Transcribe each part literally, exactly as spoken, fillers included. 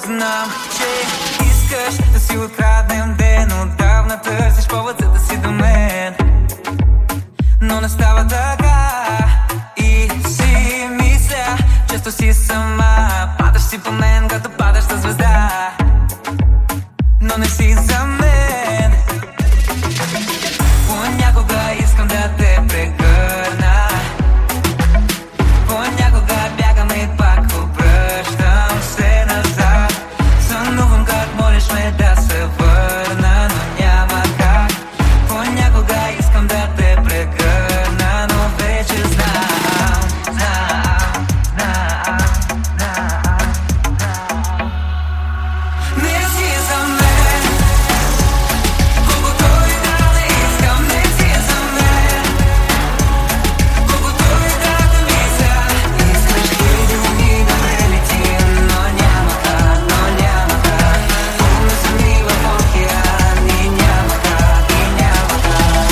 Знам, че искаш да си откраднем ден. Отдавна търсиш повод, за да си до мен, но не става така. И си мисля, често си сама. Падаш си по мен, като падаш на звезда, но не си за мен. Понякога искам да те прегърна, понякога бягам и пак обръщам се назад. Сънувам как молиш ме да се върна, но няма как. Понякога искам да те прегърна, но вече знам, знам, знам, знам, знам. Не си за мен, колкото и да не искам. Не си за мен, колкото и да те мисля. Искаш хиляди години да прелетим, но няма как, но няма как. Пълна съм и в океан и няма как, и няма как.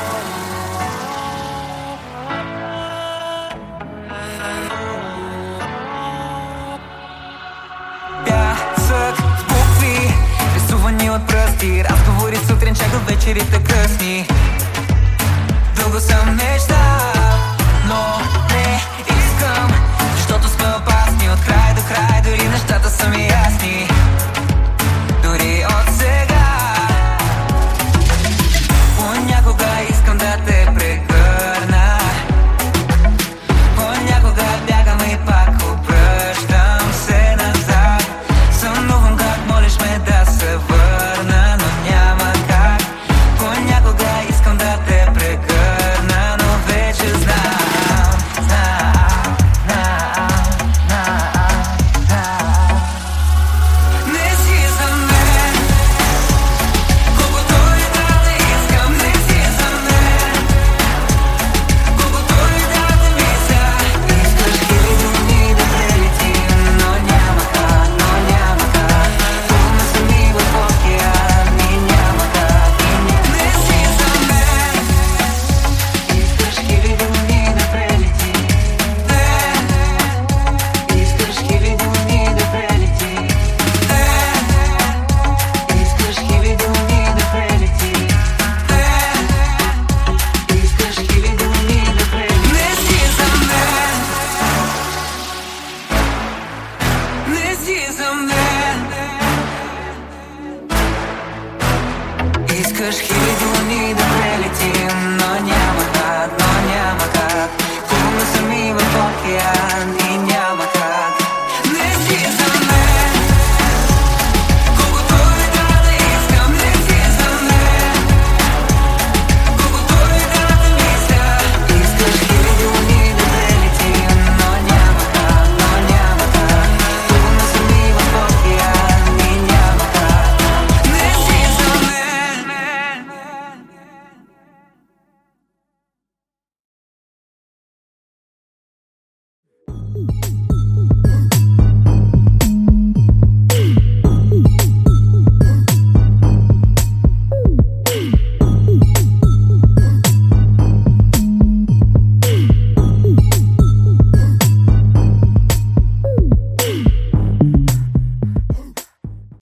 Пясък в букви, рисувани от пръсти, разговори сутрин, чак до вечерите късни. Дълго съм мечтал, но не искам, защото сме опасни. От край до край, дори нещата са ми ясни. Дори от сега понякога искам да те прегърна, понякога бягам и пак обръщам се назад. Сънувам как молиш ме да се върна, но няма как. Понякога искам да те прегърна, но вече знам, знам, знам, знам, знам. Не си за мен, колкото и да не искам. Не си за мен, колкото и да те мисля. Искаш хиляди години да прелетим, но няма как, но няма как. Пълна съм и в океан и няма как, и няма. Не си за мен, искаш хиляди години да прелетим. Искаш хиляди години да прелетим. Искаш хиляди години да прелетим. Искаш хиляди години да прелетим. Не си за мен, не си за мен. Искаш хиляди години да